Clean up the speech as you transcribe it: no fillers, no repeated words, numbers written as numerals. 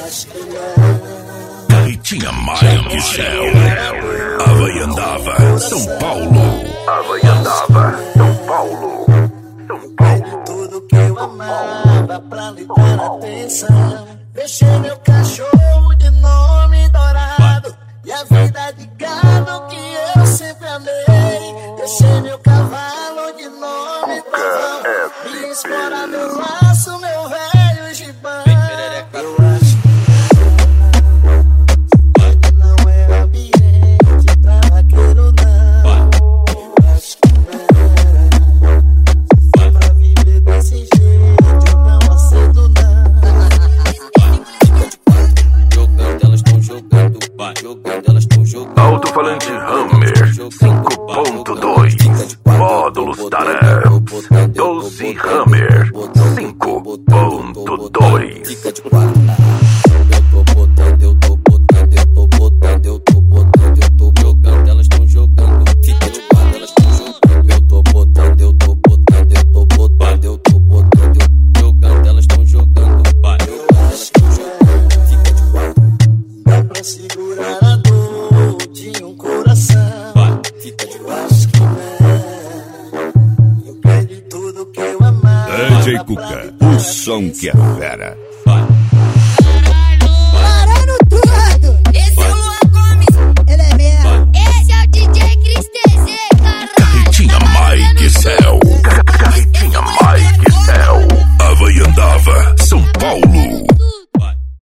E tinha Mike Céu. Havaiandava, São Paulo. Havaiandava, São Paulo. São Paulo. Tudo que eu amava pra lhe dar atenção. Deixei meu cachorro de nome Dourado e a vida de gado que eu sempre amei. Deixei meu cavalo de nome Pavão e explorar meu laço, meu velho gibão. Eu acho que não é ambiente pra vaqueiro não. Eu acho que não pra viver desse jeito eu não aceito não. Jogando, elas tão jogando, jogando, elas tão jogando. Alto-falante Hammer 5.2. Módulos Tarab 12 Hammer 5.2. Fica de quatro. Eu tô botando, eu tô botando, eu tô botando, eu tô botando, eu tô jogando, elas tão jogando. Fica de quatro, elas tão jogando. Eu tô botando, eu tô botando, eu tô botando, eu tô botando, jogando, elas tão jogando. Elas tão jogando. Fica de quatro. Dá pra segurar a dor de um coração. Fica de Eu quatro. acho que não. Eu perdi tudo que eu amava. DJ Cuca, o som que é fera.